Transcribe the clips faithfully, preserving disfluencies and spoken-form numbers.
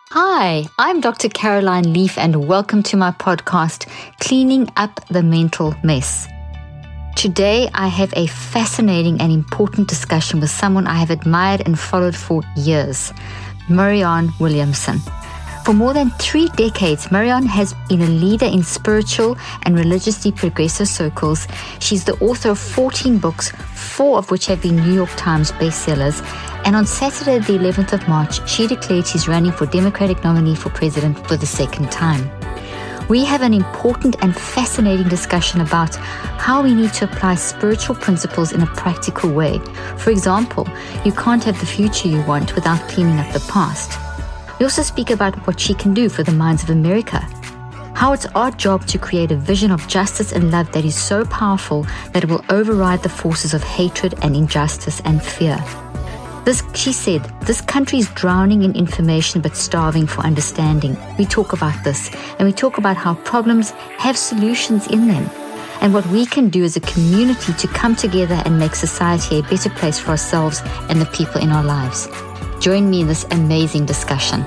Hi, I'm Doctor Caroline Leaf, and welcome to my podcast, Cleaning Up the Mental Mess. Today, I have a fascinating and important discussion with someone I have admired and followed for years, Marianne Williamson. For more than three decades, Marianne has been a leader in spiritual and religiously progressive circles. She's the author of fourteen books, four of which have been New York Times bestsellers. And on Saturday, the eleventh of March, she declared she's running for Democratic nominee for president for the second time. We have an important and fascinating discussion about how we need to apply spiritual principles in a practical way. For example, you can't have the future you want without cleaning up the past. We also speak about what she can do for the minds of America, how it's our job to create a vision of justice and love that is so powerful that it will override the forces of hatred and injustice and fear. This, she said, this country is drowning in information but starving for understanding. We talk about this, and we talk about how problems have solutions in them, and what we can do as a community to come together and make society a better place for ourselves and the people in our lives. Join me in this amazing discussion.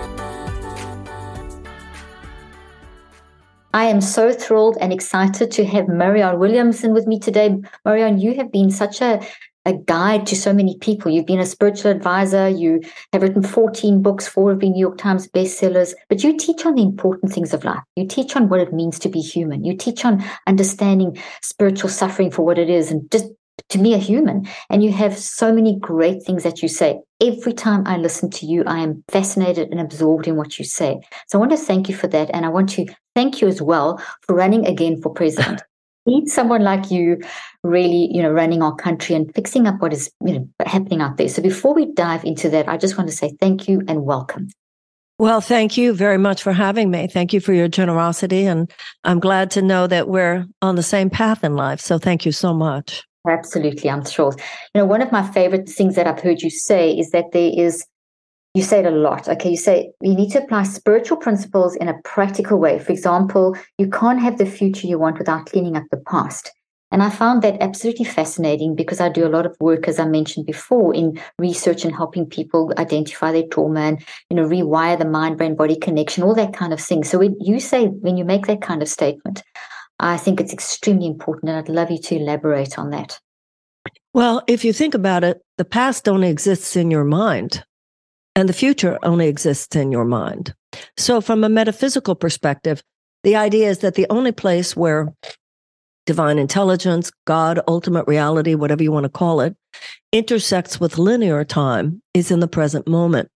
I am so thrilled and excited to have Marianne Williamson with me today. Marianne, you have been such a a guide to so many people. You've been a spiritual advisor. You have written fourteen books, four have been New York Times bestsellers, but you teach on the important things of life. You teach on what it means to be human. You teach on understanding spiritual suffering for what it is and just to be a human. And you have so many great things that you say. Every time I listen to you, I am fascinated and absorbed in what you say. So I want to thank you for that. And I want to thank you as well for running again for president. Need someone like you really, you know, running our country and fixing up what is, you know, happening out there. So before we dive into that, I just want to say thank you and welcome. Well, thank you very much for having me. Thank you for your generosity. And I'm glad to know that we're on the same path in life. So thank you so much. Absolutely. I'm thrilled. You know, one of my favorite things that I've heard you say is that there is, you say it a lot. Okay, you say you need to apply spiritual principles in a practical way. For example, you can't have the future you want without cleaning up the past. And I found that absolutely fascinating because I do a lot of work, as I mentioned before, in research and helping people identify their trauma and, you know, rewire the mind-brain-body connection, all that kind of thing. So when you say, when you make that kind of statement, I think it's extremely important, and I'd love you to elaborate on that. Well, if you think about it, the past only exists in your mind. And the future only exists in your mind. So from a metaphysical perspective, the idea is that the only place where divine intelligence, God, ultimate reality, whatever you want to call it, intersects with linear time is in the present moment.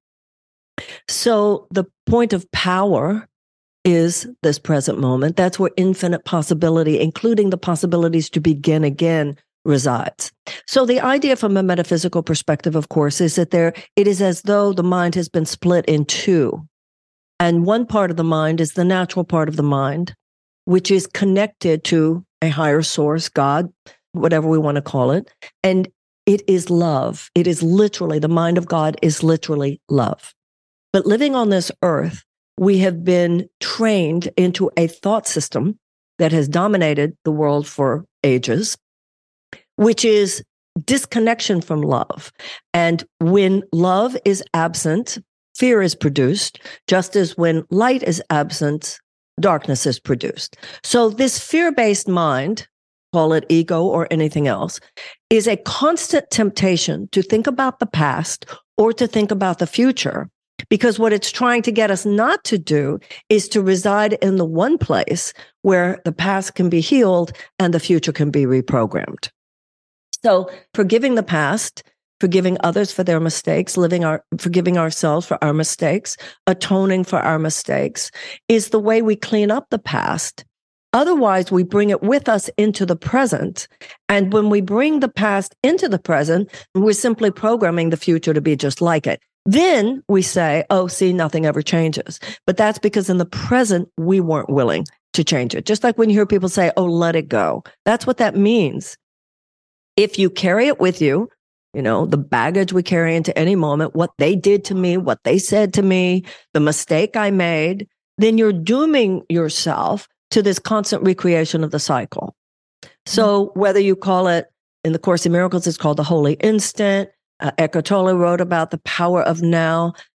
So the point of power is this present moment. That's where infinite possibility, including the possibilities to begin again, resides. So the idea from a metaphysical perspective, of course, is that there it is as though the mind has been split in two. And one part of the mind is the natural part of the mind, which is connected to a higher source, God, whatever we want to call it. And it is love. It is literally, the mind of God is literally love. But living on this earth, we have been trained into a thought system that has dominated the world for ages, which is disconnection from love. And when love is absent, fear is produced, just as when light is absent, darkness is produced. So this fear-based mind, call it ego or anything else, is a constant temptation to think about the past or to think about the future, because what it's trying to get us not to do is to reside in the one place where the past can be healed and the future can be reprogrammed. So forgiving the past, forgiving others for their mistakes, living our, forgiving ourselves for our mistakes, atoning for our mistakes is the way we clean up the past. Otherwise, we bring it with us into the present. And when we bring the past into the present, we're simply programming the future to be just like it. Then we say, oh, see, nothing ever changes. But that's because in the present, we weren't willing to change it. Just like when you hear people say, oh, let it go. That's what that means. If you carry it with you, you know, the baggage we carry into any moment, what they did to me, what they said to me, the mistake I made, then you're dooming yourself to this constant recreation of the cycle. So whether you call it, in the Course in Miracles, it's called the Holy Instant. Uh, Eckhart Tolle wrote about the power of now.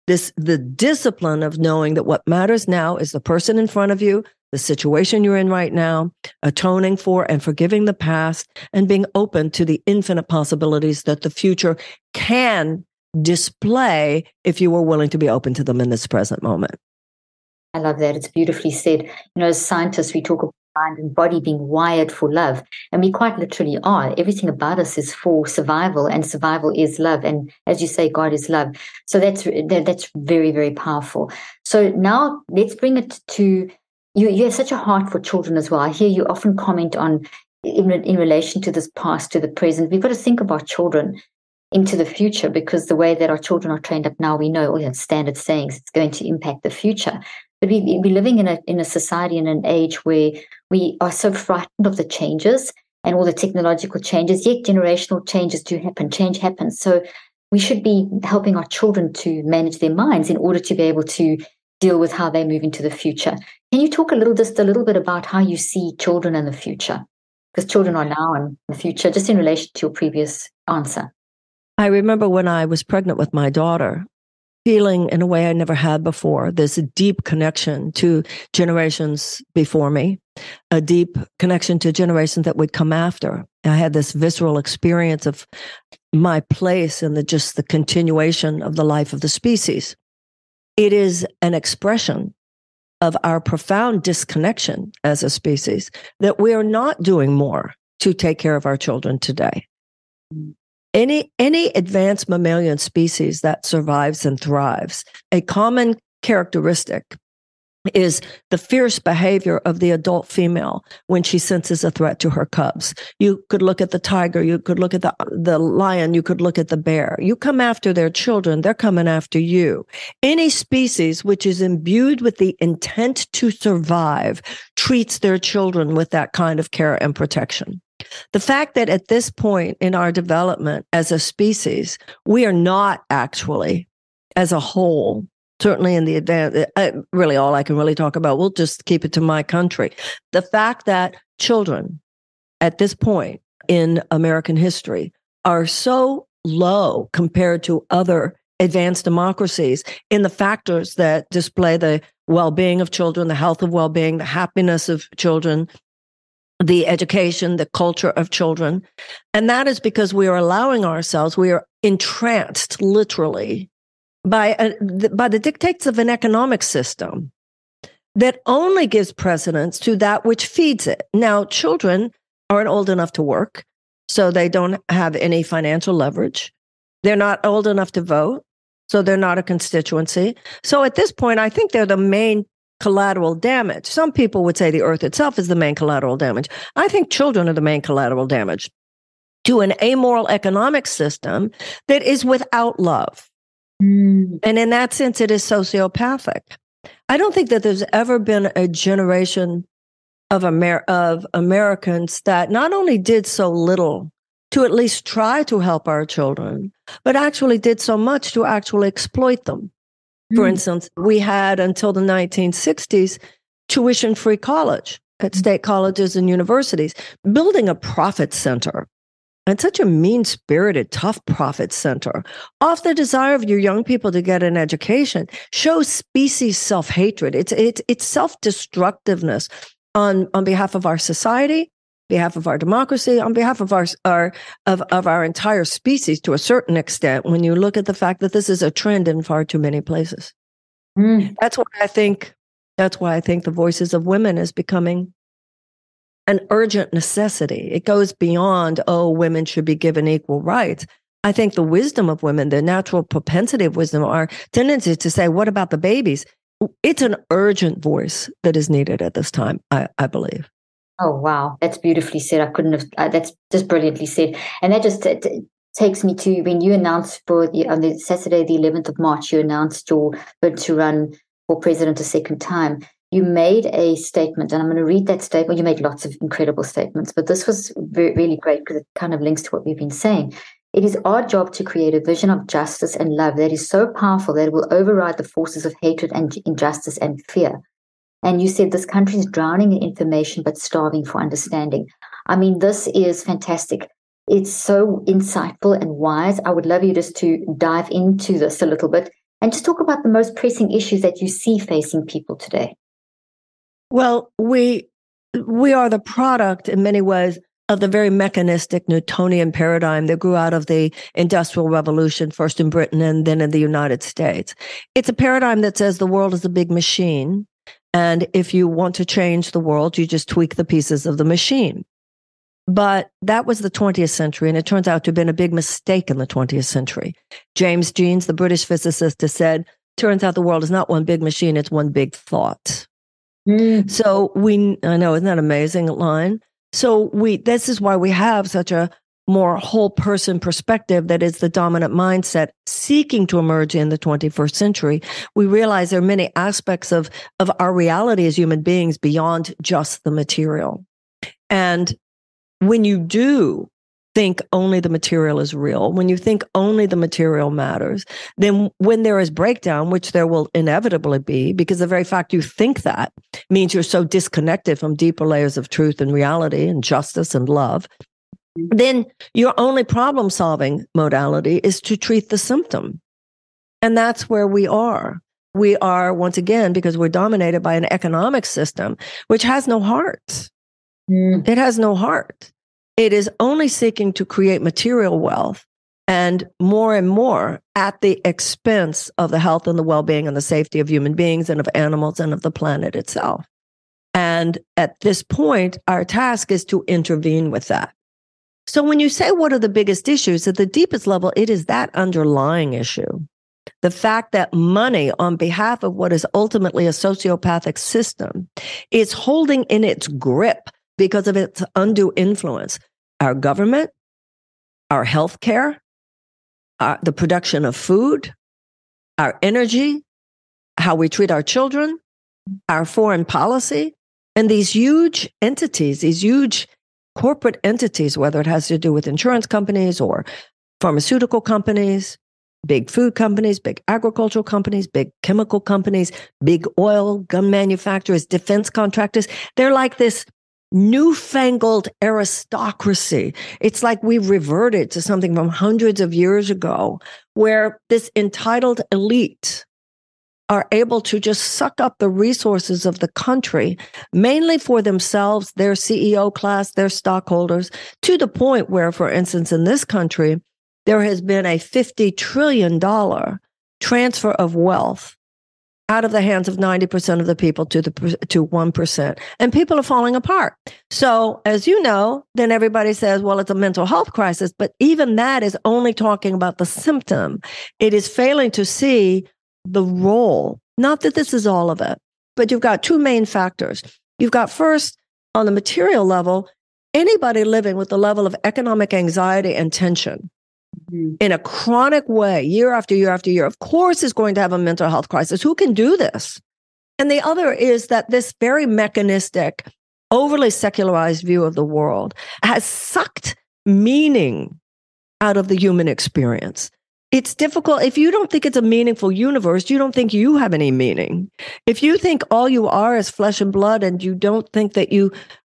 This, the discipline of knowing that what matters now is the person in front of you, the situation you're in right now, atoning for and forgiving the past, and being open to the infinite possibilities that the future can display if you were willing to be open to them in this present moment. I love that. It's beautifully said. You know, as scientists, we talk about mind and body being wired for love, and we quite literally are. Everything about us is for survival, and survival is love. And as you say, God is love. So that's that, that's very, very powerful. So now let's bring it to you. You have such a heart for children as well. I hear you often comment on in, in relation to this past, to the present. We've got to think about children into the future, because the way that our children are trained up now, we know all that standard sayings, it's going to impact the future. But we, we're living in a in a society in an age where we are so frightened of the changes and all the technological changes, yet generational changes do happen. Change happens. So we should be helping our children to manage their minds in order to be able to deal with how they move into the future. Can you talk a little, just a little bit about how you see children in the future? Because children are now and the future, just in relation to your previous answer. I remember when I was pregnant with my daughter, feeling in a way I never had before. There's a deep connection to generations before me, a deep connection to generations that would come after. I had this visceral experience of my place in the just the continuation of the life of the species. It is an expression of our profound disconnection as a species that we are not doing more to take care of our children today. Any, any advanced mammalian species that survives and thrives, a common characteristic is the fierce behavior of the adult female when she senses a threat to her cubs. You could look at the tiger, you could look at the, the lion, you could look at the bear. You come after their children, they're coming after you. Any species which is imbued with the intent to survive treats their children with that kind of care and protection. The fact that at this point in our development as a species, we are not actually, as a whole, certainly in the advance, uh, really all I can really talk about, we'll just keep it to my country. The fact that children at this point in American history are so low compared to other advanced democracies in the factors that display the well-being of children, the health of well-being, the happiness of children, the education, the culture of children. And that is because we are allowing ourselves, we are entranced literally by, a, by the dictates of an economic system that only gives precedence to that which feeds it. Now, children aren't old enough to work, so they don't have any financial leverage. They're not old enough to vote, so they're not a constituency. So at this point, I think they're the main collateral damage. Some people would say the earth itself is the main collateral damage. I think children are the main collateral damage to an amoral economic system that is without love. Mm. And in that sense, it is sociopathic. I don't think that there's ever been a generation of, Amer- of Americans that not only did so little to at least try to help our children, but actually did so much to actually exploit them. For instance, we had until the nineteen sixties tuition-free college at state colleges and universities, building a profit center, and such a mean-spirited, tough profit center, off the desire of your young people to get an education, shows species self-hatred. It's it's it's self-destructiveness on, on behalf of our society, behalf of our democracy, on behalf of our, our of, of our entire species to a certain extent, when you look at the fact that this is a trend in far too many places. Mm. That's why I think that's why I think the voices of women is becoming an urgent necessity. It goes beyond, oh, women should be given equal rights. I think the wisdom of women, the natural propensity of wisdom, our tendency to say, what about the babies? It's an urgent voice that is needed at this time, I, I believe. Oh, wow. That's beautifully said. I couldn't have, uh, that's just brilliantly said. And that just t- t- takes me to when you announced for the, on the Saturday, the eleventh of March, you announced your bid to run for president a second time. You made a statement, and I'm going to read that statement. Well, you made lots of incredible statements, but this was very, really great because it kind of links to what we've been saying. It is our job to create a vision of justice and love that is so powerful that it will override the forces of hatred and injustice and fear. And you said this country is drowning in information but starving for understanding. I mean, this is fantastic. It's so insightful and wise. I would love you just to dive into this a little bit and just talk about the most pressing issues that you see facing people today. Well, we we are the product in many ways of the very mechanistic Newtonian paradigm that grew out of the Industrial Revolution, first in Britain and then in the United States. It's a paradigm that says the world is a big machine, and if you want to change the world, you just tweak the pieces of the machine. But that was the twentieth century, and it turns out to have been a big mistake in the twentieth century. James Jeans, the British physicist, has said, turns out the world is not one big machine, it's one big thought. Mm. So we, I know, isn't that an amazing line? So we, this is why we have such a more whole person perspective that is the dominant mindset seeking to emerge in the twenty-first century. We realize there are many aspects of, of our reality as human beings beyond just the material. And when you do think only the material is real, when you think only the material matters, then when there is breakdown, which there will inevitably be, because the very fact you think that means you're so disconnected from deeper layers of truth and reality and justice and love, then your only problem-solving modality is to treat the symptom. And that's where we are. We are, once again, because we're dominated by an economic system which has no heart. Mm. It has no heart. It is only seeking to create material wealth, and more and more at the expense of the health and the well-being and the safety of human beings and of animals and of the planet itself. And at this point, our task is to intervene with that. So when you say what are the biggest issues, at the deepest level, it is that underlying issue. The fact that money, on behalf of what is ultimately a sociopathic system, is holding in its grip because of its undue influence our government, our healthcare, our, the production of food, our energy, how we treat our children, our foreign policy, and these huge entities, these huge corporate entities, whether it has to do with insurance companies or pharmaceutical companies, big food companies, big agricultural companies, big chemical companies, big oil, gun manufacturers, defense contractors. They're like this newfangled aristocracy. It's like we've reverted to something from hundreds of years ago, where this entitled elite are able to just suck up the resources of the country, mainly for themselves, their C E O class, their stockholders, to the point where, for instance, in this country, there has been a fifty trillion dollars transfer of wealth out of the hands of ninety percent of the people to the to one percent. And people are falling apart. So, as you know, then everybody says, well, it's a mental health crisis. But even that is only talking about the symptom. It is failing to see the role. Not that this is all of it, but you've got two main factors. You've got, first, on the material level, anybody living with the level of economic anxiety and tension in a chronic way, year after year after year, of course is going to have a mental health crisis. Who can do this? And the other is that this very mechanistic, overly secularized view of the world has sucked meaning out of the human experience. It's difficult. If you don't think it's a meaningful universe, you don't think you have any meaning. If you think all you are is flesh and blood and you don't think that you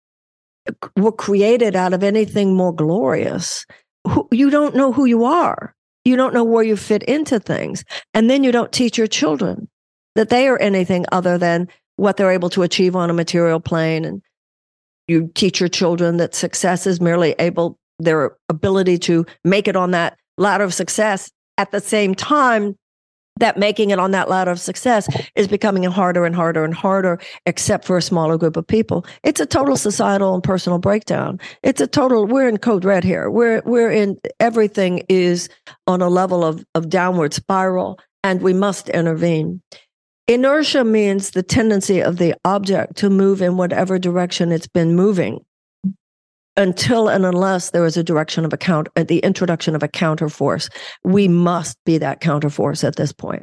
were created out of anything more glorious, you don't know who you are. You don't know where you fit into things. And then you don't teach your children that they are anything other than what they're able to achieve on a material plane. And you teach your children that success is merely able, their ability to make it on that ladder of success, at the same time that making it on that ladder of success is becoming harder and harder and harder, except for a smaller group of people. It's a total societal and personal breakdown. It's a total, we're in code red here. We're, we're in, everything is on a level of, of downward spiral, and we must intervene. Inertia means the tendency of the object to move in whatever direction it's been moving, until and unless there is a direction of a count, the introduction of a counterforce. We must be that counterforce at this point.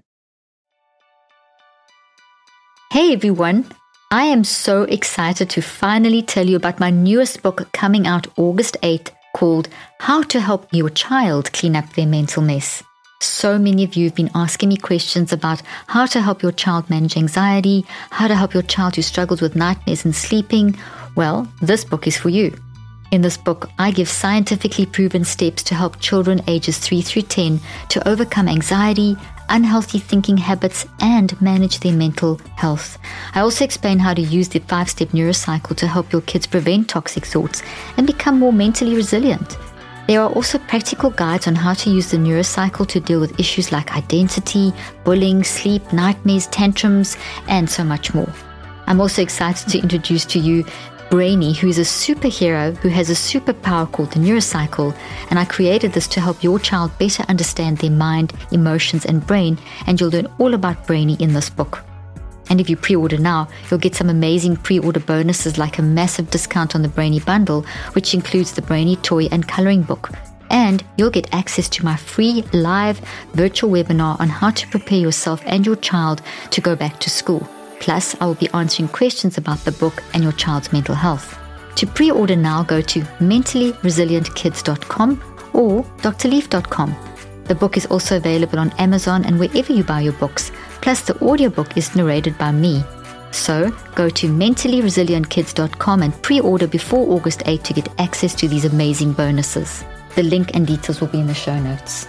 Hey everyone, I am so excited to finally tell you about my newest book coming out August eighth, called How to Help Your Child Clean Up Their Mental Mess. So many of you have been asking me questions about how to help your child manage anxiety, how to help your child who struggles with nightmares and sleeping. Well, this book is for you. In this book, I give scientifically proven steps to help children ages three through ten to overcome anxiety, unhealthy thinking habits, and manage their mental health. I also explain how to use the five-step neurocycle to help your kids prevent toxic thoughts and become more mentally resilient. There are also practical guides on how to use the neurocycle to deal with issues like identity, bullying, sleep, nightmares, tantrums, and so much more. I'm also excited to introduce to you Brainy, who is a superhero who has a superpower called the neurocycle, and I created this to help your child better understand their mind, emotions, and brain, and you'll learn all about Brainy in this book. And if you pre-order now, you'll get some amazing pre-order bonuses like a massive discount on the Brainy bundle, which includes the Brainy toy and coloring book. And you'll get access to my free live virtual webinar on how to prepare yourself and your child to go back to school. Plus, I will be answering questions about the book and your child's mental health. To pre-order now, go to mentally resilient kids dot com or d r leaf dot com. The book is also available on Amazon and wherever you buy your books. Plus, the audiobook is narrated by me. So, go to mentally resilient kids dot com and pre-order before August eighth to get access to these amazing bonuses. The link and details will be in the show notes.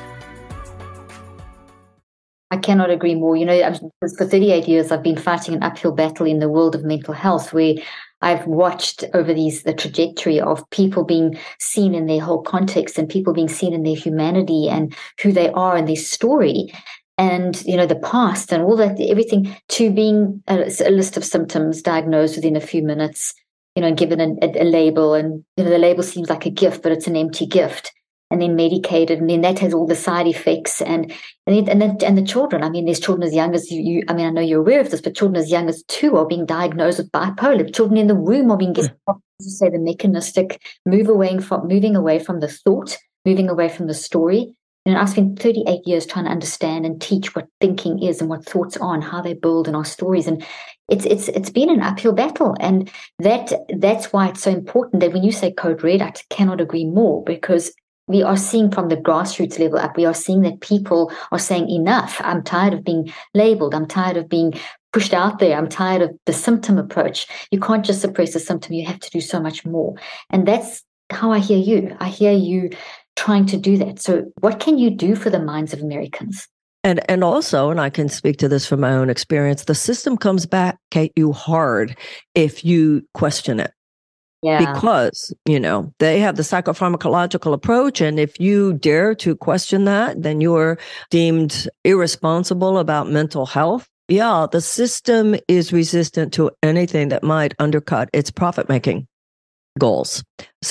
I cannot agree more. You know, for thirty-eight years, I've been fighting an uphill battle in the world of mental health, where I've watched over these the trajectory of people being seen in their whole context and people being seen in their humanity and who they are and their story. And, you know, the past and all that, everything, to being a, a list of symptoms diagnosed within a few minutes, you know, given a, a, a label. And, you know, the label seems like a gift, but it's an empty gift. And then medicated, and then that has all the side effects, and and then, and, then, and the children. I mean, there's children as young as you, you. I mean, I know you're aware of this, but children as young as two are being diagnosed with bipolar. Children in the womb are being getting, to say, the mechanistic move away from moving away from the thought, moving away from the story. And I spent thirty-eight years trying to understand and teach what thinking is and what thoughts are and how they build in our stories. And it's it's it's been an uphill battle, and that that's why it's so important that when you say Code Red, I cannot agree more, because we are seeing from the grassroots level up, we are seeing that people are saying enough. I'm tired of being labeled. I'm tired of being pushed out there. I'm tired of the symptom approach. You can't just suppress a symptom. You have to do so much more. And that's how I hear you. I hear you trying to do that. So what can you do for the minds of Americans? And and also, and I can speak to this from my own experience, the system comes back at you hard if you question it. Yeah. Because, you know, they have the psychopharmacological approach. And if you dare to question that, then you're deemed irresponsible about mental health. Yeah, the system is resistant to anything that might undercut its profit-making goals.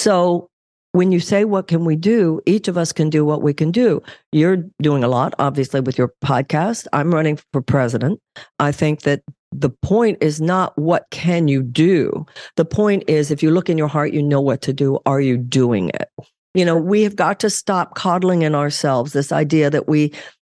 So when you say, what can we do? Each of us can do what we can do. You're doing a lot, obviously, with your podcast. I'm running for president. I think that the point is not what can you do. The point is, if you look in your heart, you know what to do. Are you doing it? You know, we have got to stop coddling in ourselves this idea that we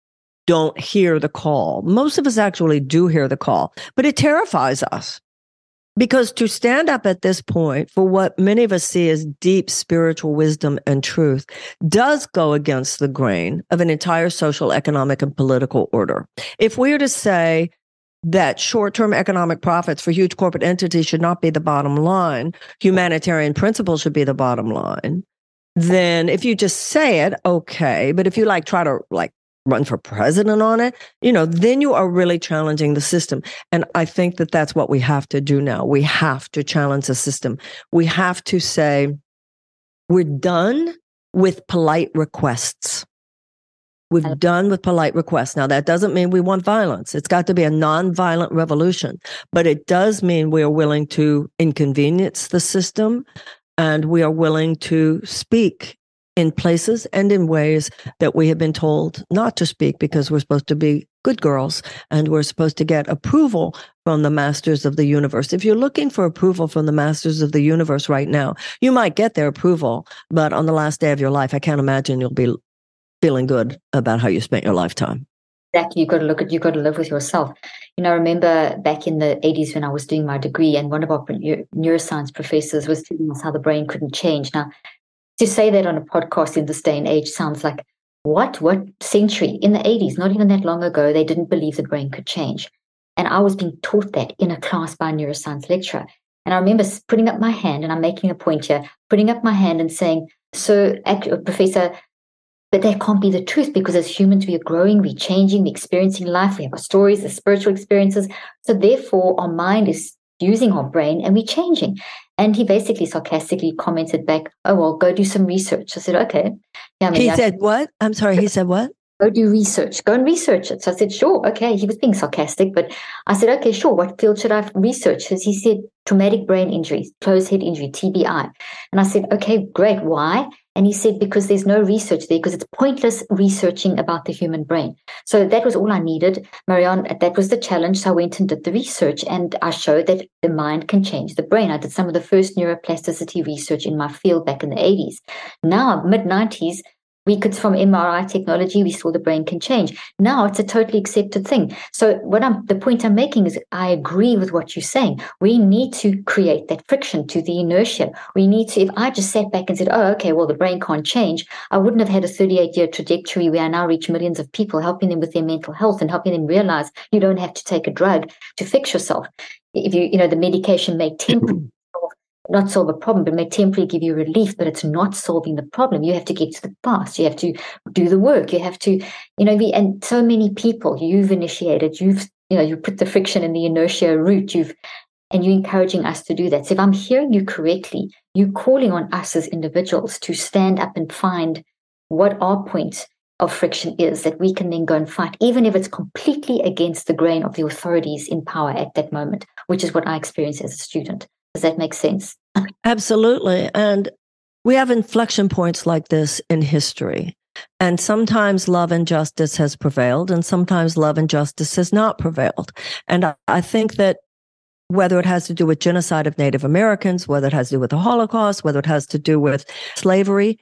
don't hear the call. Most of us actually do hear the call, but it terrifies us. Because to stand up at this point for what many of us see as deep spiritual wisdom and truth does go against the grain of an entire social, economic, and political order. If we were to say that short-term economic profits for huge corporate entities should not be the bottom line, humanitarian principles should be the bottom line, then if you just say it, okay. But if you like try to like run for president on it, you know, then you are really challenging the system. And I think that that's what we have to do now. We have to challenge the system. We have to say, we're done with polite requests. We've done with polite requests. Now, that doesn't mean we want violence. It's got to be a nonviolent revolution. But it does mean we are willing to inconvenience the system, and we are willing to speak in places and in ways that we have been told not to speak, because we're supposed to be good girls and we're supposed to get approval from the masters of the universe. If you're looking for approval from the masters of the universe right now, you might get their approval, but on the last day of your life, I can't imagine you'll be feeling good about how you spent your lifetime. Exactly. You've got to look at, you've got to live with yourself. You know, I remember back in the eighties when I was doing my degree, and one of our neuroscience professors was telling us how the brain couldn't change. Now, to say that on a podcast in this day and age sounds like, what, what century? In the eighties, not even that long ago, they didn't believe the brain could change. And I was being taught that in a class by a neuroscience lecturer. And I remember putting up my hand, and I'm making a point here, putting up my hand and saying, so, Professor, but that can't be the truth, because as humans, we are growing, we're changing, we're experiencing life, we have our stories, the spiritual experiences. So therefore, our mind is using our brain and we're changing. And he basically sarcastically commented back, oh, well, go do some research. I said, okay. Yeah, I mean, he I said, what? I'm sorry, he said what? Go do research. Go and research it. So I said, sure, okay. He was being sarcastic, but I said, okay, sure. What field should I research? Because he said traumatic brain injuries, closed head injury, T B I. And I said, okay, great. Why? And he said, because there's no research there, because it's pointless researching about the human brain. So that was all I needed, Marianne. That was the challenge. So I went and did the research, and I showed that the mind can change the brain. I did some of the first neuroplasticity research in my field back in the eighties. Now, mid nineties, we could, from M R I technology, we saw the brain can change. Now it's a totally accepted thing. So what I'm, the point I'm making is I agree with what you're saying. We need to create that friction to the inertia. We need to, if I just sat back and said, oh, okay, well, the brain can't change, I wouldn't have had a thirty-eight year trajectory where I now reach millions of people, helping them with their mental health and helping them realize you don't have to take a drug to fix yourself. If you, you know, the medication may temporarily not solve a problem, but may temporarily give you relief, but it's not solving the problem. You have to get to the past. You have to do the work. You have to, you know, be, and so many people you've initiated, you've, you know, you put the friction in the inertia route, you've, and you're encouraging us to do that. So if I'm hearing you correctly, you're calling on us as individuals to stand up and find what our point of friction is that we can then go and fight, even if it's completely against the grain of the authorities in power at that moment, which is what I experienced as a student. Does that make sense? Absolutely. And we have inflection points like this in history. And sometimes love and justice has prevailed, and sometimes love and justice has not prevailed. And I, I think that whether it has to do with genocide of Native Americans, whether it has to do with the Holocaust, whether it has to do with slavery,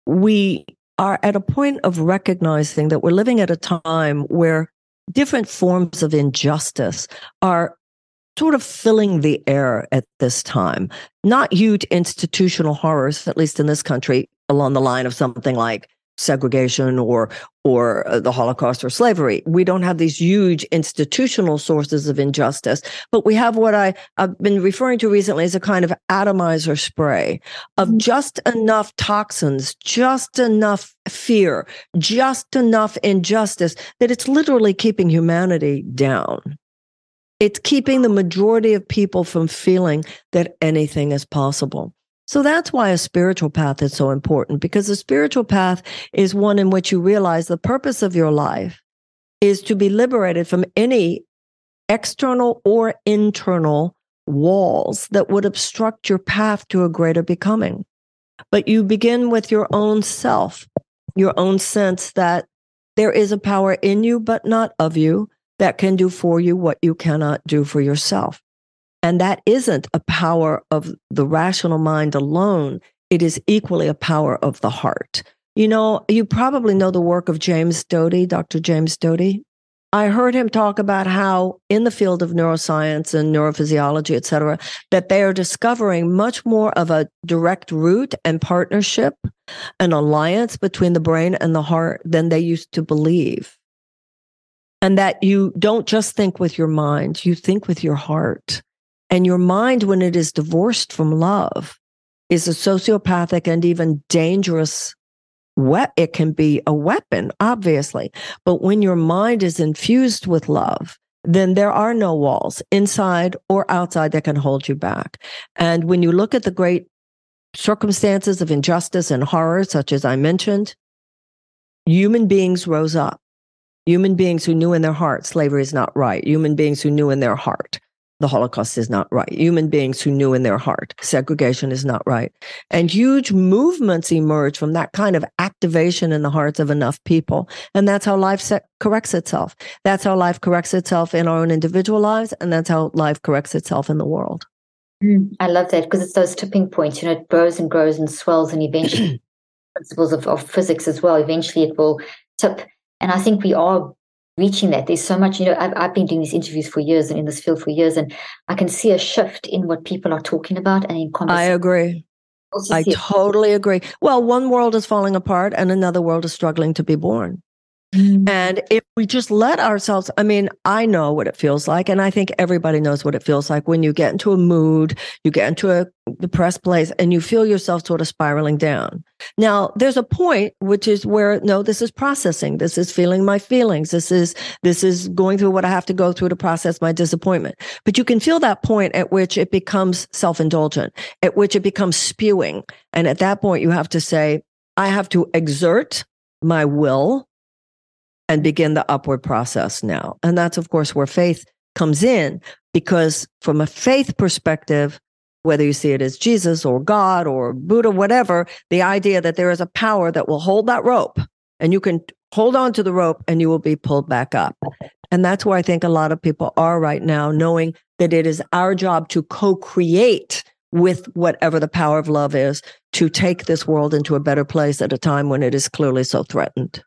we are at a point of recognizing that we're living at a time where different forms of injustice are sort of filling the air at this time. Not huge institutional horrors, at least in this country, along the line of something like segregation or or uh, the Holocaust or slavery. We don't have these huge institutional sources of injustice, but we have what I, I've been referring to recently as a kind of atomizer spray of mm-hmm. just enough toxins, just enough fear, just enough injustice that it's literally keeping humanity down. It's keeping the majority of people from feeling that anything is possible. So that's why a spiritual path is so important, because a spiritual path is one in which you realize the purpose of your life is to be liberated from any external or internal walls that would obstruct your path to a greater becoming. But you begin with your own self, your own sense that there is a power in you, but not of you, that can do for you what you cannot do for yourself. And that isn't a power of the rational mind alone. It is equally a power of the heart. You know, you probably know the work of James Doty, Doctor James Doty. I heard him talk about how in the field of neuroscience and neurophysiology, et cetera, that they are discovering much more of a direct route and partnership, an alliance between the brain and the heart than they used to believe. And that you don't just think with your mind, you think with your heart. And your mind, when it is divorced from love, is a sociopathic and even dangerous weapon. It can be a weapon, obviously. But when your mind is infused with love, then there are no walls inside or outside that can hold you back. And when you look at the great circumstances of injustice and horror, such as I mentioned, human beings rose up. Human beings who knew in their heart slavery is not right. Human beings who knew in their heart the Holocaust is not right. Human beings who knew in their heart segregation is not right. And huge movements emerge from that kind of activation in the hearts of enough people. And that's how life se- corrects itself. That's how life corrects itself in our own individual lives. And that's how life corrects itself in the world. Mm, I love that, because it's those tipping points. You know, it grows and grows and swells, and eventually principles of, of physics as well. Eventually it will tip. And I think we are reaching that. There's so much, you know, I've, I've been doing these interviews for years and in this field for years, and I can see a shift in what people are talking about and in conversation. I agree. I totally agree. Well, one world is falling apart and another world is struggling to be born. Mm-hmm. And if we just let ourselves, I mean, I know what it feels like, and I think everybody knows what it feels like when you get into a mood, you get into a depressed place, and you feel yourself sort of spiraling down. Now, there's a point which is where, no, this is processing. This is feeling my feelings. This is, this is going through what I have to go through to process my disappointment. But you can feel that point at which it becomes self-indulgent, at which it becomes spewing. And at that point, you have to say, I have to exert my will and begin the upward process now. And that's, of course, where faith comes in, because from a faith perspective, whether you see it as Jesus or God or Buddha, whatever, the idea that there is a power that will hold that rope and you can hold on to the rope and you will be pulled back up. And that's where I think a lot of people are right now, knowing that it is our job to co-create with whatever the power of love is to take this world into a better place at a time when it is clearly so threatened.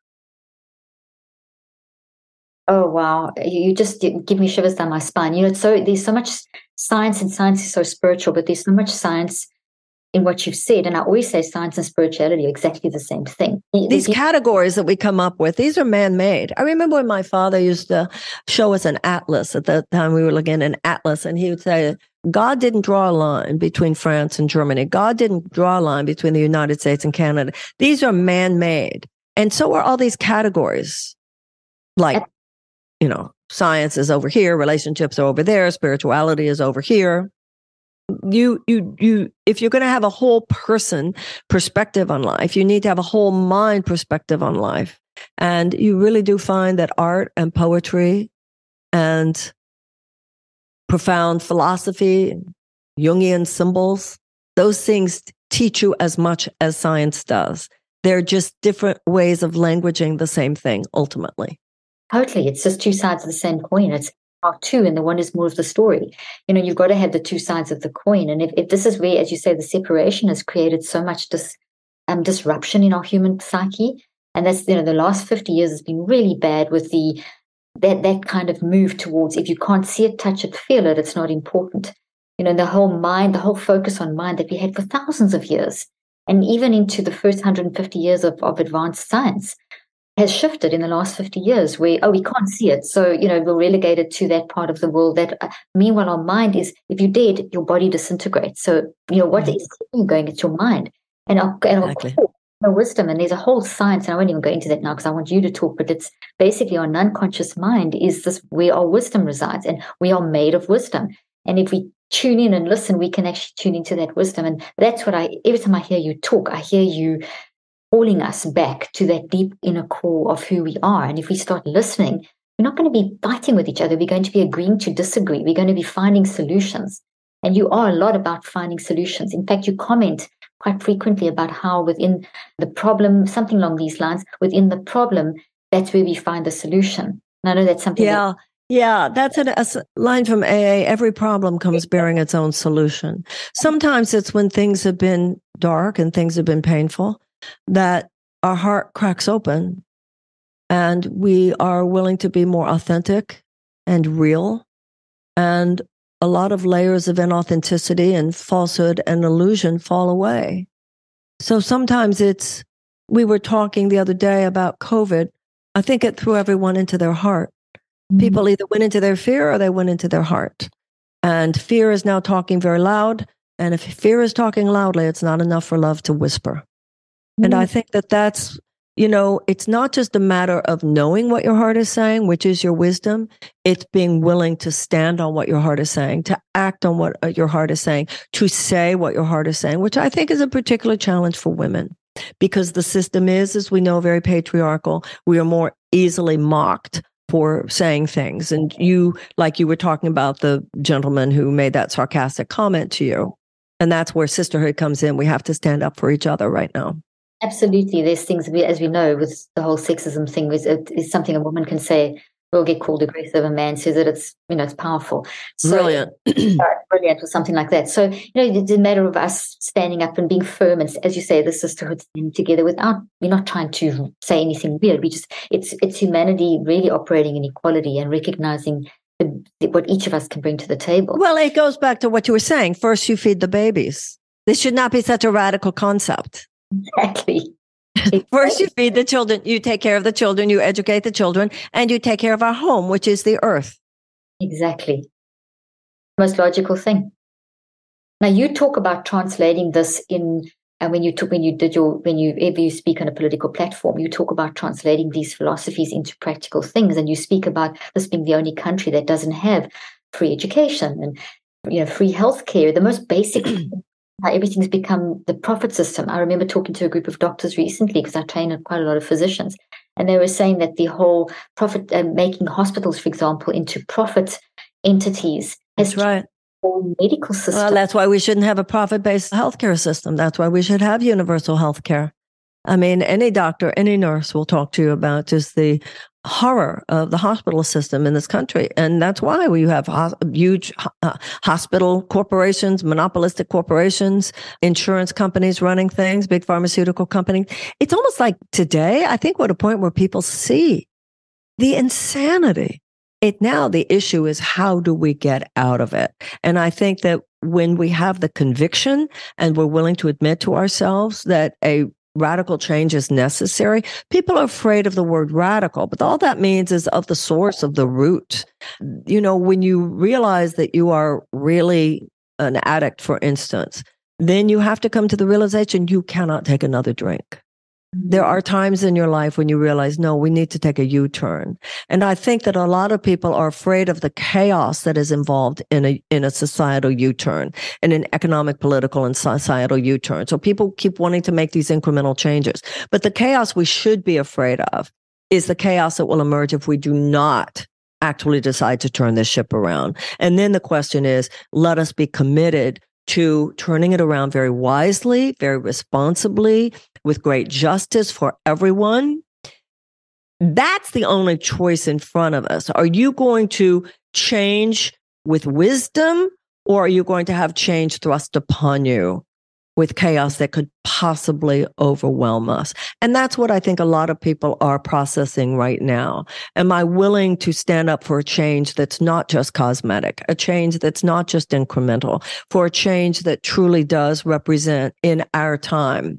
Oh, wow. You just give me shivers down my spine. You know, it's so there's so much science, and science is so spiritual, but there's so much science in what you've said. And I always say science and spirituality are exactly the same thing. These categories that we come up with, these are man-made. I remember when my father used to show us an atlas. At that time, we were looking at an atlas, and he would say, God didn't draw a line between France and Germany. God didn't draw a line between the United States and Canada. These are man-made. And so are all these categories. Like, you know, science is over here, relationships are over there, spirituality is over here. You, you, you, if you're going to have a whole person perspective on life, you need to have a whole mind perspective on life. And you really do find that art and poetry and profound philosophy, Jungian symbols, those things teach you as much as science does. They're just different ways of languaging the same thing, ultimately. Totally. It's just two sides of the same coin. It's part two, and the one is more of the story. You know, you've got to have the two sides of the coin. And if, if this is where, as you say, the separation has created so much dis, um, disruption in our human psyche, and that's, you know, the last fifty years has been really bad with the that that kind of move towards, if you can't see it, touch it, feel it, it's not important. You know, the whole mind, the whole focus on mind that we had for thousands of years, and even into the first one hundred fifty years of, of advanced science, has shifted in the last fifty years where, oh, we can't see it. So, you know, we're relegated to that part of the world that, uh, meanwhile, our mind is, if you're dead, your body disintegrates. So, you know, what mm-hmm. is going? It's your mind. And our, and our exactly. core, our wisdom, and there's a whole science, and I won't even go into that now because I want you to talk, but it's basically our unconscious mind is this where our wisdom resides, and we are made of wisdom. And if we tune in and listen, we can actually tune into that wisdom. And that's what I, every time I hear you talk, I hear you calling us back to that deep inner core of who we are. And if we start listening, we're not going to be fighting with each other. We're going to be agreeing to disagree. We're going to be finding solutions. And you are a lot about finding solutions. In fact, you comment quite frequently about how within the problem, something along these lines, within the problem, that's where we find the solution. And I know that's something. Yeah. That- Yeah, that's a, a line from A A. Every problem comes bearing its own solution. Sometimes it's when things have been dark and things have been painful that our heart cracks open and we are willing to be more authentic and real. And a lot of layers of inauthenticity and falsehood and illusion fall away. So sometimes it's, we were talking the other day about COVID. I think it threw everyone into their heart. Mm-hmm. People either went into their fear or they went into their heart. And fear is now talking very loud. And if fear is talking loudly, it's not enough for love to whisper. And I think that that's, you know, it's not just a matter of knowing what your heart is saying, which is your wisdom. It's being willing to stand on what your heart is saying, to act on what your heart is saying, to say what your heart is saying, which I think is a particular challenge for women, because the system is, as we know, very patriarchal. We are more easily mocked for saying things. And you, like you were talking about the gentleman who made that sarcastic comment to you. And that's where sisterhood comes in. We have to stand up for each other right now. Absolutely. There's things, we, as we know, with the whole sexism thing, is, is something a woman can say, will get called aggressive. A man says that it's, you know, it's powerful. So, brilliant. brilliant or something like that. So, you know, it's a matter of us standing up and being firm. And as you say, the sisterhood standing together without, we're not trying to say anything weird. We just, it's, it's humanity really operating in equality and recognizing the, the, what each of us can bring to the table. Well, it goes back to what you were saying. First, you feed the babies. This should not be such a radical concept. Exactly. First, you feed the children, you take care of the children, you educate the children, and you take care of our home, which is the earth. Exactly. Most logical thing. Now, you talk about translating this in, and when you took, when you did your, when you ever you speak on a political platform, you talk about translating these philosophies into practical things, and you speak about this being the only country that doesn't have free education and, you know, free healthcare, the most basic. How everything's become the profit system. I remember talking to a group of doctors recently because I train quite a lot of physicians, and they were saying that the whole profit uh, making hospitals, for example, into profit entities has That's right. The whole medical system. Well, that's why we shouldn't have a profit-based healthcare system. That's why we should have universal healthcare. I mean, any doctor, any nurse will talk to you about just the horror of the hospital system in this country. And that's why we have ho- huge uh, hospital corporations, monopolistic corporations, insurance companies running things, big pharmaceutical companies. It's almost like today, I think we're at a point where people see the insanity. It now, the issue is how do we get out of it? And I think that when we have the conviction and we're willing to admit to ourselves that a radical change is necessary. People are afraid of the word radical, but all that means is of the source, of the root. You know, when you realize that you are really an addict, for instance, then you have to come to the realization you cannot take another drink. There are times in your life when you realize, no, we need to take a U-turn. And I think that a lot of people are afraid of the chaos that is involved in a, in a societal U-turn, in an economic, political, and societal U-turn. So people keep wanting to make these incremental changes. But the chaos we should be afraid of is the chaos that will emerge if we do not actually decide to turn this ship around. And then the question is, let us be committed to turning it around very wisely, very responsibly, with great justice for everyone. That's the only choice in front of us. Are you going to change with wisdom, or are you going to have change thrust upon you with chaos that could possibly overwhelm us? And that's what I think a lot of people are processing right now. Am I willing to stand up for a change that's not just cosmetic, a change that's not just incremental, for a change that truly does represent in our time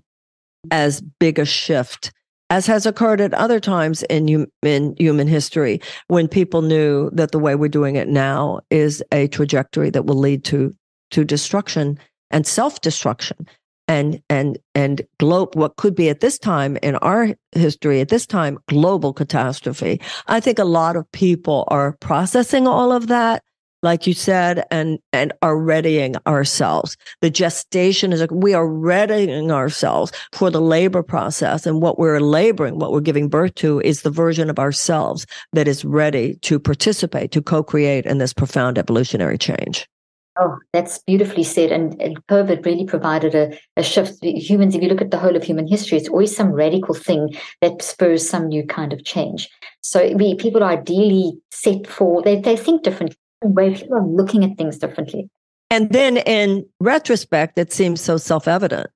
as big a shift, as has occurred at other times in, hum- in human history, when people knew that the way we're doing it now is a trajectory that will lead to, to destruction and self-destruction and, and, and globe, what could be at this time in our history, at this time, global catastrophe. I think a lot of people are processing all of that, like you said, and, and are readying ourselves. The gestation is, we are readying ourselves for the labor process. And what we're laboring, what we're giving birth to is the version of ourselves that is ready to participate, to co-create in this profound evolutionary change. Oh, that's beautifully said. And, and COVID really provided a, a shift. Humans, if you look at the whole of human history, it's always some radical thing that spurs some new kind of change. So we people are ideally set for, they, they think differently, way people are looking at things differently. And then in retrospect, it seems so self-evident.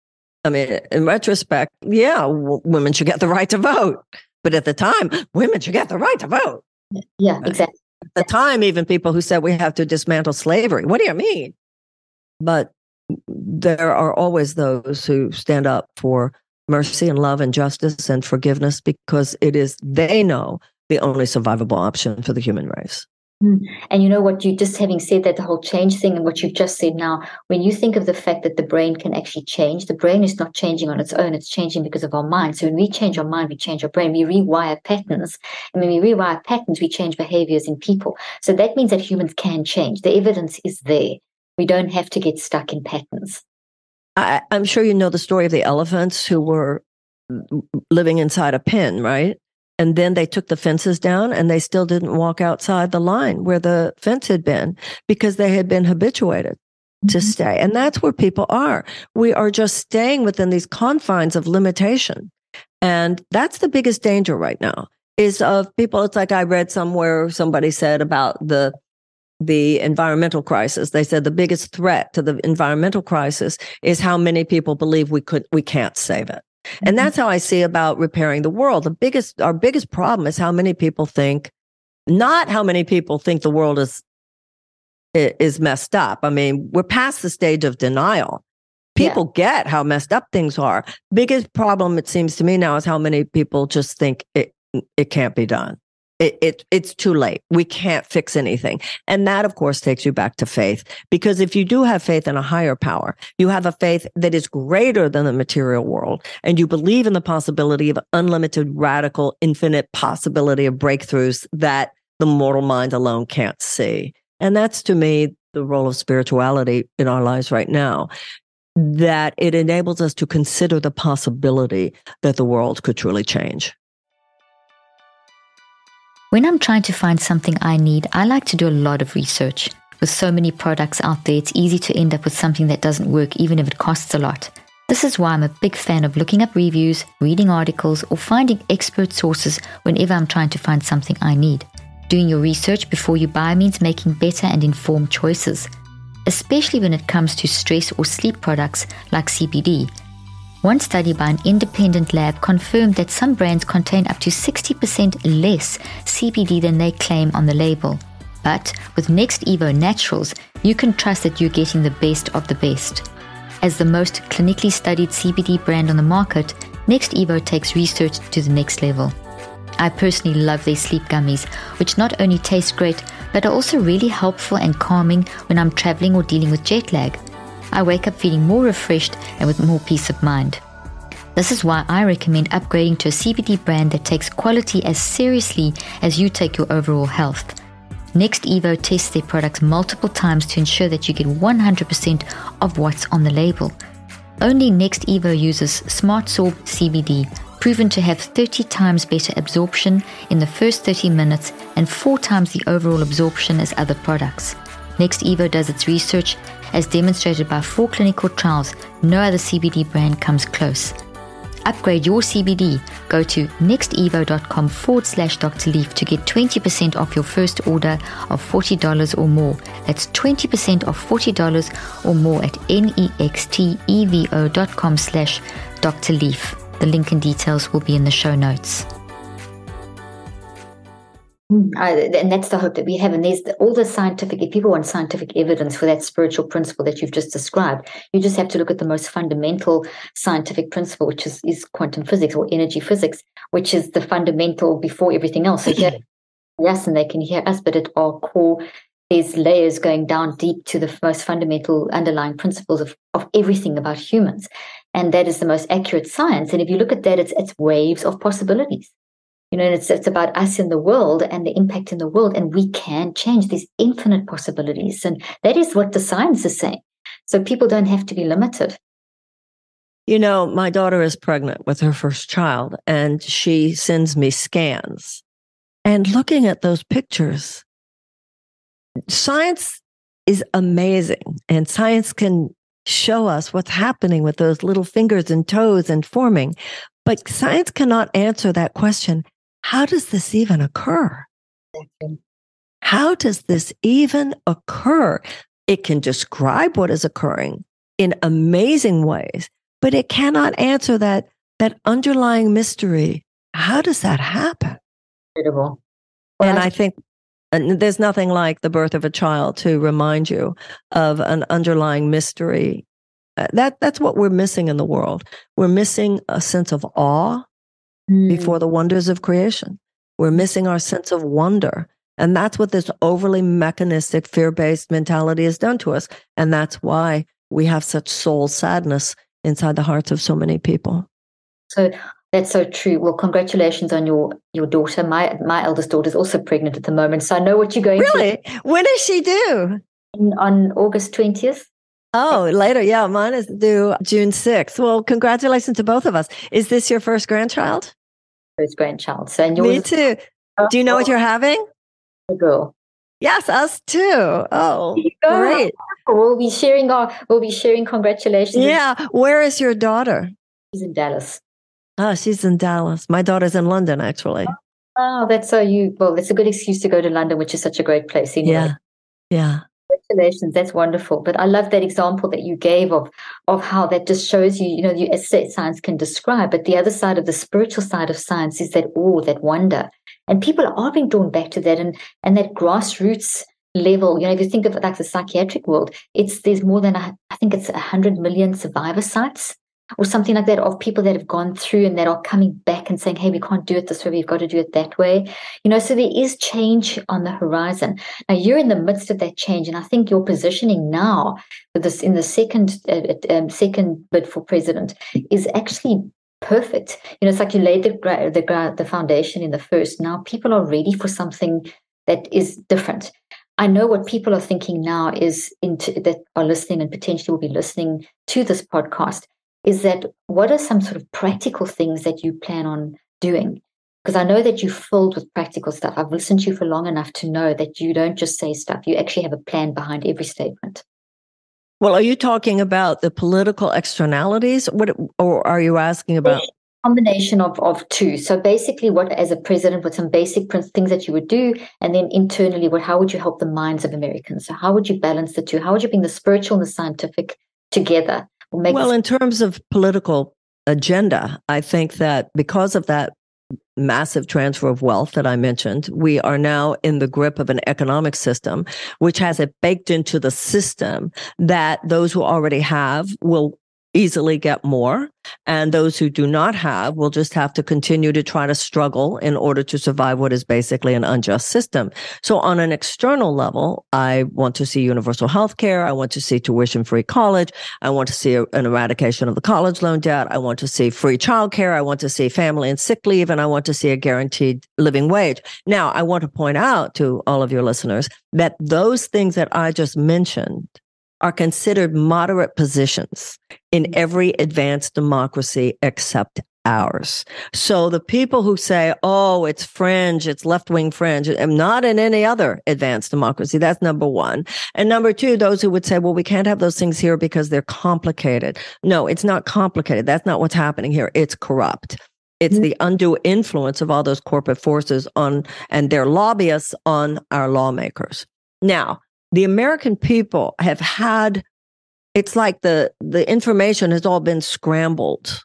I mean, in retrospect, yeah, w- women should get the right to vote. But at the time, women should get the right to vote. Yeah, exactly. At the time, even people who said we have to dismantle slavery. What do you mean? But there are always those who stand up for mercy and love and justice and forgiveness, because it is, they know, the only survivable option for the human race. And you know what, you just having said that, the whole change thing and what you've just said now, when you think of the fact that the brain can actually change, the brain is not changing on its own, it's changing because of our mind. So when we change our mind, we change our brain, we rewire patterns. And when we rewire patterns, we change behaviors in people. So that means that humans can change. The evidence is there. We don't have to get stuck in patterns. I, I'm sure you know the story of the elephants who were living inside a pen, right? And then they took the fences down and they still didn't walk outside the line where the fence had been, because they had been habituated to mm-hmm. stay. And that's where people are. We are just staying within these confines of limitation. And that's the biggest danger right now, is of people. It's like I read somewhere, somebody said about the the environmental crisis. They said the biggest threat to the environmental crisis is how many people believe we could, we can't save it. And that's how I see about repairing the world. The biggest, our biggest problem is how many people think, not how many people think the world is, is messed up. I mean, we're past the stage of denial. People yeah. get how messed up things are. Biggest problem, it seems to me now, is how many people just think it it can't be done. It, it it's too late. We can't fix anything. And that, of course, takes you back to faith. Because if you do have faith in a higher power, you have a faith that is greater than the material world, and you believe in the possibility of unlimited, radical, infinite possibility of breakthroughs that the mortal mind alone can't see. And that's, to me, the role of spirituality in our lives right now, that it enables us to consider the possibility that the world could truly change. When I'm trying to find something I need, I like to do a lot of research. With so many products out there, it's easy to end up with something that doesn't work, even if it costs a lot. This is why I'm a big fan of looking up reviews, reading articles, or finding expert sources whenever I'm trying to find something I need. Doing your research before you buy means making better and informed choices, especially when it comes to stress or sleep products like C B D. One study by an independent lab confirmed that some brands contain up to sixty percent less C B D than they claim on the label. But with Next Evo Naturals, you can trust that you're getting the best of the best. As the most clinically studied C B D brand on the market, Next Evo takes research to the next level. I personally love their sleep gummies, which not only taste great, but are also really helpful and calming when I'm traveling or dealing with jet lag. I wake up feeling more refreshed and with more peace of mind. This is why I recommend upgrading to a C B D brand that takes quality as seriously as you take your overall health. Next Evo tests their products multiple times to ensure that you get one hundred percent of what's on the label. Only Next Evo uses SmartSorb C B D, proven to have thirty times better absorption in the first thirty minutes and four times the overall absorption as other products. Next Evo does its research as demonstrated by four clinical trials. No other C B D brand comes close. Upgrade your C B D. Go to nextevo.com forward slash Dr. Leaf to get twenty percent off your first order of forty dollars or more. That's twenty percent off forty dollars or more at nextevo.com slash Dr. Leaf. The link and details will be in the show notes. I, and that's the hope that we have. And there's the, all the scientific, if people want scientific evidence for that spiritual principle that you've just described, you just have to look at the most fundamental scientific principle, which is, is quantum physics or energy physics, which is the fundamental before everything else. So here, yes, and they can hear us, but at our core, there's layers going down deep to the most fundamental underlying principles of, of everything about humans. And that is the most accurate science. And if you look at that, it's, it's waves of possibilities. You know, it's it's about us in the world and the impact in the world, and we can change these infinite possibilities. And that is what the science is saying. So people don't have to be limited. You know, my daughter is pregnant with her first child, and she sends me scans. And looking at those pictures, science is amazing, and science can show us what's happening with those little fingers and toes and forming. But science cannot answer that question. How does this even occur? How does this even occur? It can describe what is occurring in amazing ways, but it cannot answer that, that underlying mystery. How does that happen? Incredible. Well, and I think and there's nothing like the birth of a child to remind you of an underlying mystery. Uh, that that's what we're missing in the world. We're missing a sense of awe mm. before the wonders of creation. We're missing our sense of wonder. And that's what this overly mechanistic, fear-based mentality has done to us. And that's why we have such soul sadness inside the hearts of so many people. So that's so true. Well, congratulations on your, your daughter. My my eldest daughter is also pregnant at the moment. So I know what you're going really? through. Really? When is she due? In, on August twentieth. Oh, later. Yeah, mine is due June sixth. Well, congratulations to both of us. Is this your first grandchild? First grandchild. So, and yours Me too. Is- Do you know what you're having? A girl. Yes, us too. Oh, great. We'll be sharing our, we'll be sharing congratulations. Yeah. Where is your daughter? She's in Dallas. Oh, she's in Dallas. My daughter's in London, actually. Oh, that's so you, well, it's a good excuse to go to London, which is such a great place. Anyway. Yeah. Yeah. Congratulations. That's wonderful. But I love that example that you gave of, of how that just shows you, you know, you, as science can describe, but the other side of the spiritual side of science is that awe, that wonder. And people are being drawn back to that, and, and that grassroots level, you know, if you think of it like the psychiatric world, it's there's more than, a, I think it's one hundred million survivor sites or something like that of people that have gone through and that are coming back and saying, hey, we can't do it this way, we've got to do it that way. You know, so there is change on the horizon. Now, you're in the midst of that change, and I think your positioning now with this in the second uh, um, second bid for president is actually perfect. You know, it's like you laid the, the, the foundation in the first. Now people are ready for something that is different. I know what people are thinking now is into, that are listening and potentially will be listening to this podcast, is that what are some sort of practical things that you plan on doing? Because I know that you're filled with practical stuff. I've listened to you for long enough to know that you don't just say stuff. You actually have a plan behind every statement. Well, are you talking about the political externalities? What, or are you asking about? Combination of, of two. So basically, what as a president, what some basic things that you would do, and then internally, what how would you help the minds of Americans? So how would you balance the two? How would you bring the spiritual and the scientific together? Make well, in terms of political agenda, I think that because of that massive transfer of wealth that I mentioned, we are now in the grip of an economic system which has it baked into the system that those who already have will easily get more, and those who do not have will just have to continue to try to struggle in order to survive what is basically an unjust system. So on an external level, I want to see universal health care. I want to see tuition-free college. I want to see an eradication of the college loan debt. I want to see free childcare. I want to see family and sick leave, and I want to see a guaranteed living wage. Now, I want to point out to all of your listeners that those things that I just mentioned are considered moderate positions in every advanced democracy except ours. So the people who say, oh, it's fringe, it's left-wing fringe, and not in any other advanced democracy, that's number one. And number two, those who would say, well, we can't have those things here because they're complicated. No, it's not complicated. That's not what's happening here. It's corrupt. It's the undue influence of all those corporate forces on and their lobbyists on our lawmakers. Now, the American people have had, it's like the, the information has all been scrambled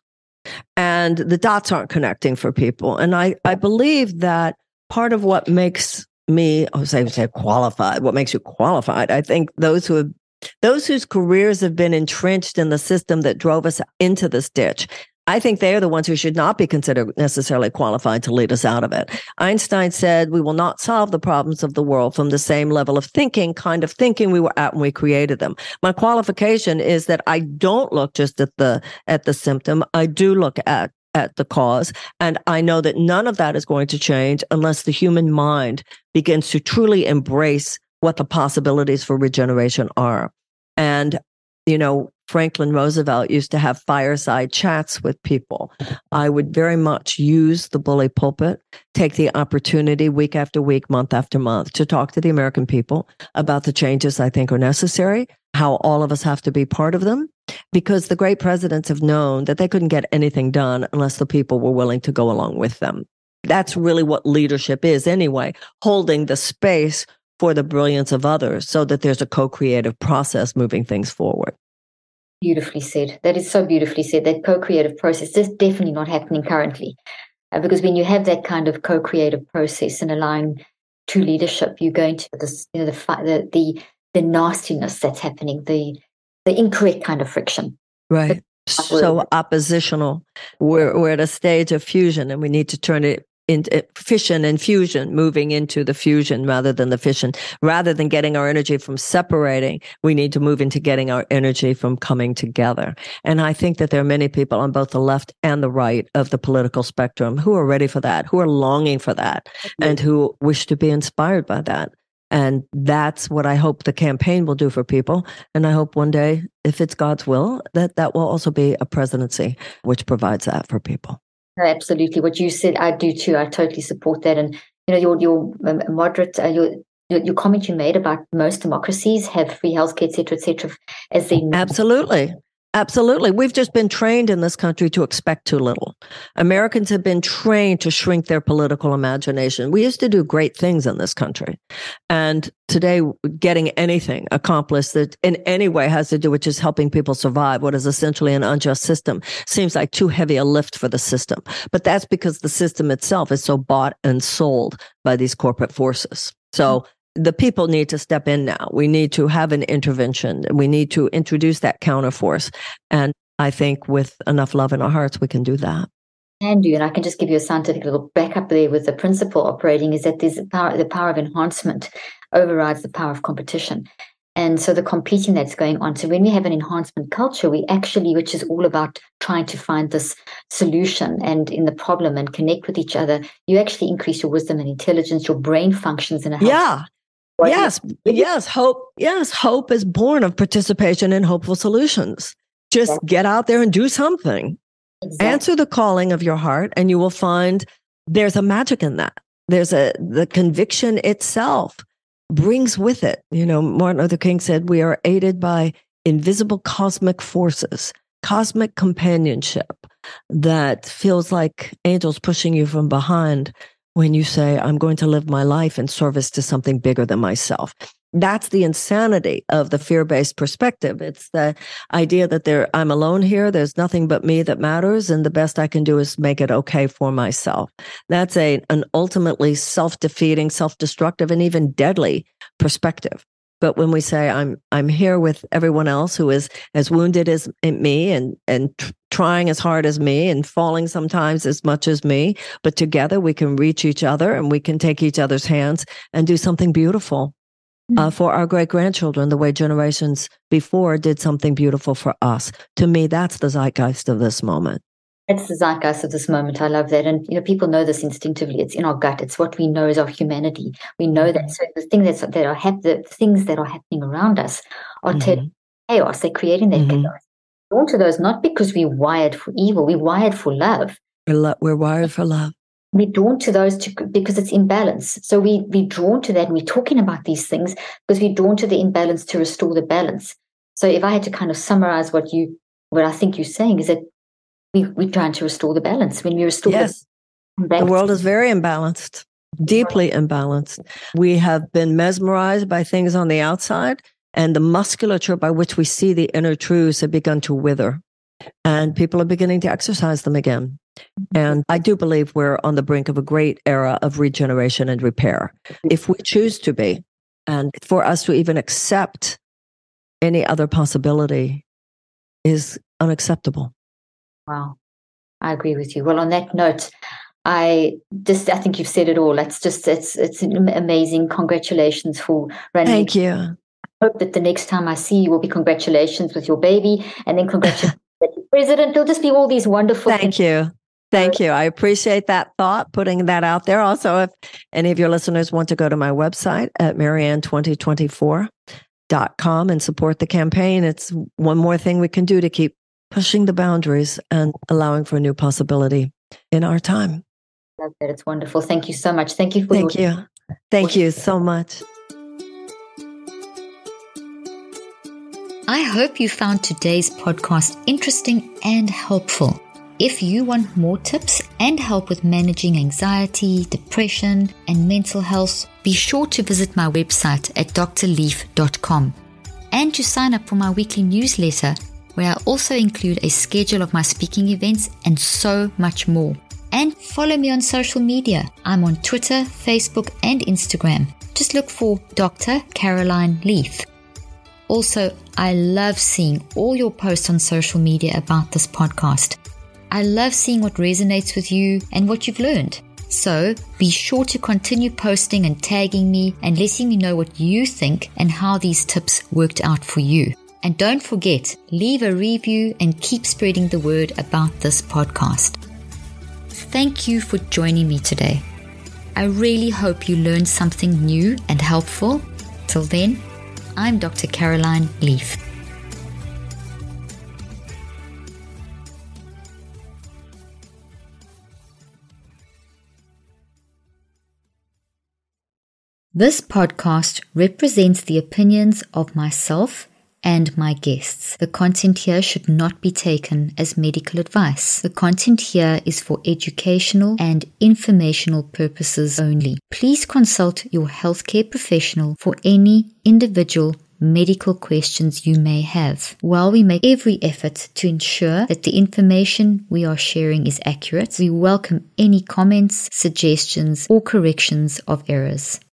and the dots aren't connecting for people. And I, I believe that part of what makes me, I would say, say qualified, what makes you qualified, I think those who have, those whose careers have been entrenched in the system that drove us into this ditch, I think they are the ones who should not be considered necessarily qualified to lead us out of it. Einstein said, we will not solve the problems of the world from the same level of thinking, kind of thinking we were at when we created them. My qualification is that I don't look just at the, at the symptom. I do look at, at the cause. And I know that none of that is going to change unless the human mind begins to truly embrace what the possibilities for regeneration are. And, you know, Franklin Roosevelt used to have fireside chats with people. I would very much use the bully pulpit, take the opportunity week after week, month after month, to talk to the American people about the changes I think are necessary, how all of us have to be part of them, because the great presidents have known that they couldn't get anything done unless the people were willing to go along with them. That's really what leadership is anyway, holding the space for the brilliance of others so that there's a co-creative process moving things forward. Beautifully said. That is so beautifully said. That co-creative process is definitely not happening currently. Uh, because when you have that kind of co-creative process and allowing true leadership, you go into this, you know, the the the, the nastiness that's happening, the the incorrect kind of friction. Right. So oppositional. We're we're at a stage of fusion, and we need to turn it into fission and fusion, moving into the fusion rather than the fission. Rather than getting our energy from separating, we need to move into getting our energy from coming together. And I think that there are many people on both the left and the right of the political spectrum who are ready for that, who are longing for that, and who wish to be inspired by that. And that's what I hope the campaign will do for people. And I hope one day, if it's God's will, that that will also be a presidency which provides that for people. Absolutely. What you said, I do too. I totally support that. And, you know, your your um, moderate, uh, your, your your comment you made about most democracies have free healthcare, et cetera, et cetera, as they Absolutely. Absolutely. We've just been trained in this country to expect too little. Americans have been trained to shrink their political imagination. We used to do great things in this country. And today, getting anything accomplished that in any way has to do with just helping people survive what is essentially an unjust system seems like too heavy a lift for the system. But that's because the system itself is so bought and sold by these corporate forces. So the people need to step in now. We need to have an intervention. We need to introduce that counterforce. And I think with enough love in our hearts, we can do that. Can do, and I can just give you a scientific little backup there with the principle operating is that there's power, the power of enhancement overrides the power of competition. And so the competing that's going on. So when we have an enhancement culture, we actually, which is all about trying to find this solution and in the problem and connect with each other, you actually increase your wisdom and intelligence, your brain functions in a healthy Yeah. Way. Yes. Yes. Hope. Yes. Hope is born of participation in hopeful solutions. Just yeah. get out there and do something. Exactly. Answer the calling of your heart, and you will find there's a magic in that. There's a, the conviction itself brings with it. You know, Martin Luther King said, we are aided by invisible cosmic forces, cosmic companionship that feels like angels pushing you from behind when you say, I'm going to live my life in service to something bigger than myself. That's the insanity of the fear-based perspective. It's the idea that there, I'm alone here. There's nothing but me that matters. And the best I can do is make it okay for myself. That's a, an ultimately self-defeating, self-destructive, and even deadly perspective. But when we say, I'm, I'm here with everyone else who is as wounded as me and, and tr- trying as hard as me and falling sometimes as much as me, but together we can reach each other and we can take each other's hands and do something beautiful. Uh, for our great-grandchildren, the way generations before did something beautiful for us. To me, that's the zeitgeist of this moment. It's the zeitgeist of this moment. I love that. And, you know, people know this instinctively. It's in our gut. It's what we know is our humanity. We know that. So the things that's, that are hap- the things that are happening around us are mm-hmm. chaos. They're creating that mm-hmm. chaos. We're drawn to those not because we're wired for evil. We're wired for love. We're, lo- we're wired for love. We're drawn to those to, because it's imbalance. So we, we're drawn to that. And we're talking about these things because we're drawn to the imbalance to restore the balance. So if I had to kind of summarize what you, what I think you're saying is that we, we're trying to restore the balance. When we restore yes. the balance. The world is very imbalanced, deeply imbalanced. We have been mesmerized by things on the outside, and the musculature by which we see the inner truths have begun to wither. And people are beginning to exercise them again. And I do believe we're on the brink of a great era of regeneration and repair, if we choose to be. And for us to even accept any other possibility is unacceptable. Wow. I agree with you. Well, on that note, I just, I think you've said it all. That's just, it's, it's amazing. Congratulations for running. Thank you. I hope that the next time I see you will be congratulations with your baby, and then congratulations with the president. There'll just be all these wonderful Thank things. you. Thank you. I appreciate that thought, putting that out there. Also, if any of your listeners want to go to my website at marianne twenty twenty-four dot com and support the campaign, it's one more thing we can do to keep pushing the boundaries and allowing for a new possibility in our time. I love that. It's wonderful. Thank you so much. Thank you for Thank your- you. Thank you so much. I hope you found today's podcast interesting and helpful. If you want more tips and help with managing anxiety, depression, and mental health, be sure to visit my website at d r leaf dot com and to sign up for my weekly newsletter, where I also include a schedule of my speaking events and so much more. And follow me on social media. I'm on Twitter, Facebook, and Instagram. Just look for Doctor Caroline Leaf. Also, I love seeing all your posts on social media about this podcast. I love seeing what resonates with you and what you've learned. So be sure to continue posting and tagging me and letting me know what you think and how these tips worked out for you. And don't forget, leave a review and keep spreading the word about this podcast. Thank you for joining me today. I really hope you learned something new and helpful. Till then, I'm Doctor Caroline Leaf. This podcast represents the opinions of myself and my guests. The content here should not be taken as medical advice. The content here is for educational and informational purposes only. Please consult your healthcare professional for any individual medical questions you may have. While we make every effort to ensure that the information we are sharing is accurate, we welcome any comments, suggestions, or corrections of errors.